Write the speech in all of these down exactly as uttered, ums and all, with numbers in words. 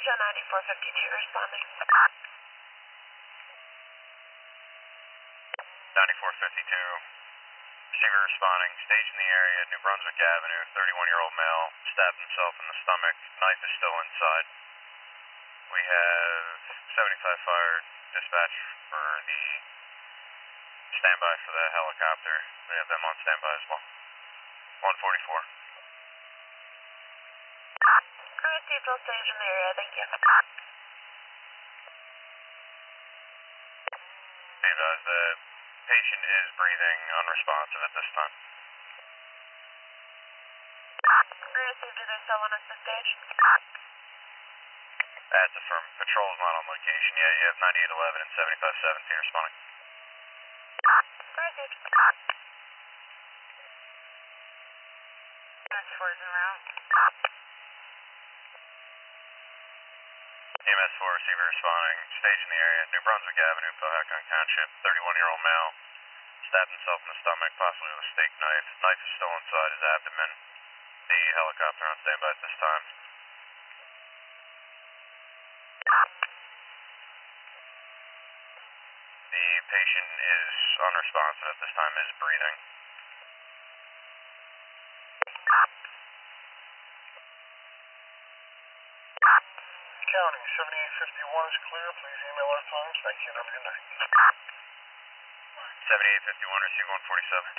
Show ninety-four fifty-two responding. ninety-four fifty-two, receiver responding, stage in the area, New Brunswick Avenue, thirty-one-year-old male, stabbed himself in the stomach, knife is still inside. We have seventy-five fire dispatch for the standby for the helicopter. We have them on standby as well. one forty-four. Crew received all stage in the area, thank you. Be advised, the patient is breathing unresponsive at this time. Crew received, do they still want us to stage? That's affirmed. Patrol is not on location yet. You have ninety-eight eleven and seventy-five seventeen responding. Crew received. S four is en route. E M S four receiver responding, stage in the area, New Brunswick Avenue, Powhatan Township, thirty-one-year-old male, stabbed himself in the stomach, possibly with a steak knife. Knife is still inside his abdomen. The helicopter on standby at this time. The patient is unresponsive at this time, is breathing. County, seventy-eight fifty-one is clear. Please email our phones. Thank you and have a good night. seventy-eight fifty-one, receive one forty-seven.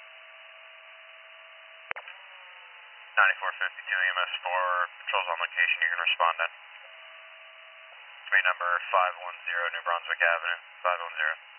ninety-four fifty-two, E M S four, patrols on location, you can respond in. Suite number five one zero, New Brunswick Avenue, five one zero.